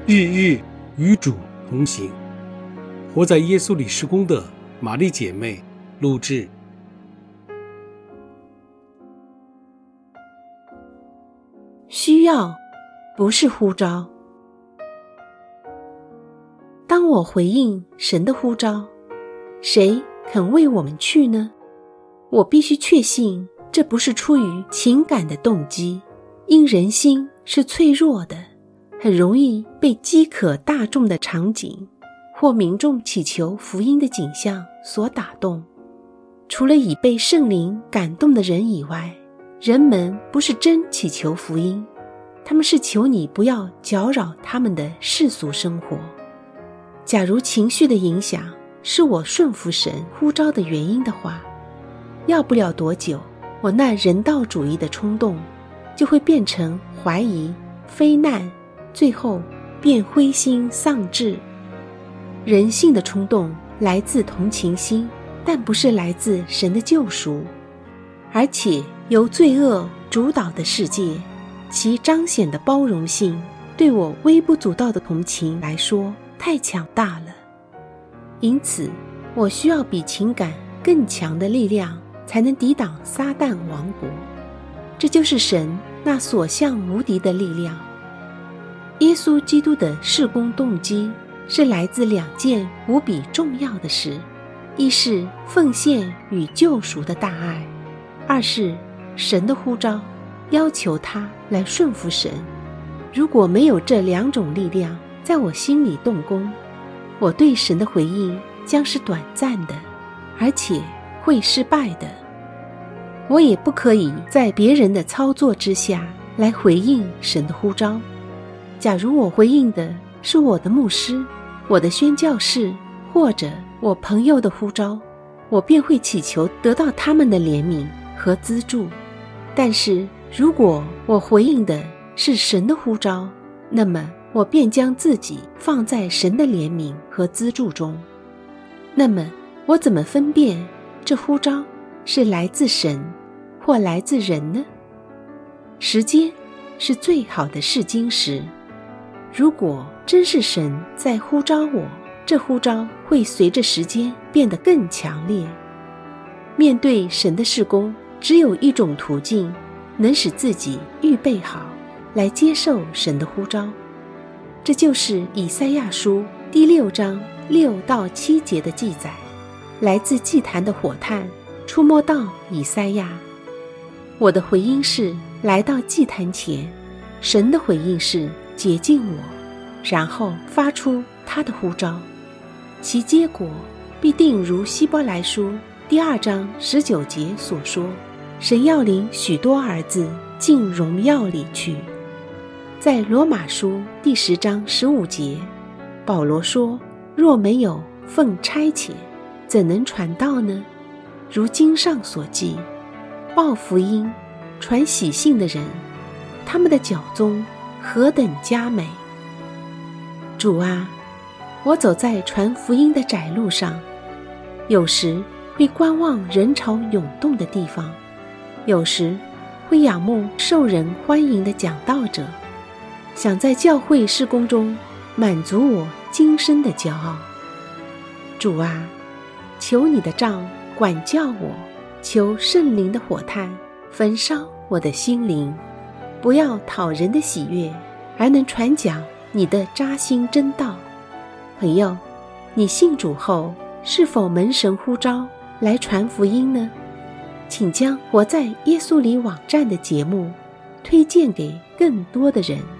日日与主同行。活在耶稣里事工的玛丽姐妹录制。 需要不是呼召。当我回应神的呼召，谁肯为我们去呢？我必须确信这不是出于情感的动机，因人心是脆弱的，很容易被饥渴大众的场景或民众祈求福音的景象所打动。除了已被圣灵感动的人以外，人们不是真祈求福音，他们是求你不要搅扰他们的世俗生活。假如情绪的影响是我顺服神呼召的原因的话，要不了多久，我那人道主义的冲动就会变成怀疑、非难，最后便灰心丧志。人性的冲动来自同情心，但不是来自神的救赎，而且由罪恶主导的世界，其彰显的包容性对我微不足道的同情来说太强大了。因此我需要比情感更强的力量，才能抵挡撒旦王国。这就是神那所向无敌的力量。耶稣基督的事工动机是来自两件无比重要的事，一是奉献与救赎的大爱，二是神的呼召，要求他来顺服神。如果没有这两种力量在我心里动工，我对神的回应将是短暂的，而且会失败的。我也不可以在别人的操作之下来回应神的呼召。假如我回应的是我的牧师、我的宣教士或者我朋友的呼召，我便会祈求得到他们的怜悯和资助。但是如果我回应的是神的呼召，那么我便将自己放在神的怜悯和资助中。那么我怎么分辨这呼召是来自神或来自人呢？时间是最好的试金石。如果真是神在呼召我，这呼召会随着时间变得更强烈。面对神的事工，只有一种途径能使自己预备好来接受神的呼召，这就是以赛亚书第6章6到7节的记载。来自祭坛的火炭触摸到以赛亚，我的回应是来到祭坛前，神的回应是洁净我，然后发出他的呼召，其结果必定如希伯来书第2章19节所说，神要领许多儿子进荣耀里去。在罗马书第10章15节，保罗说，若没有奉差遣，怎能传道呢？如经上所记，报福音传喜信的人，他们的脚踪何等佳美。主啊，我走在传福音的窄路上，有时会观望人潮涌动的地方，有时会仰慕受人欢迎的讲道者，想在教会事工中满足我今生的骄傲。主啊，求你的杖管教我，求圣灵的火炭焚烧我的心灵，不要讨人的喜悦，而能传讲你的扎心真道。朋友，你信主后是否蒙神呼召来传福音呢？请将活在耶稣里网站的节目推荐给更多的人。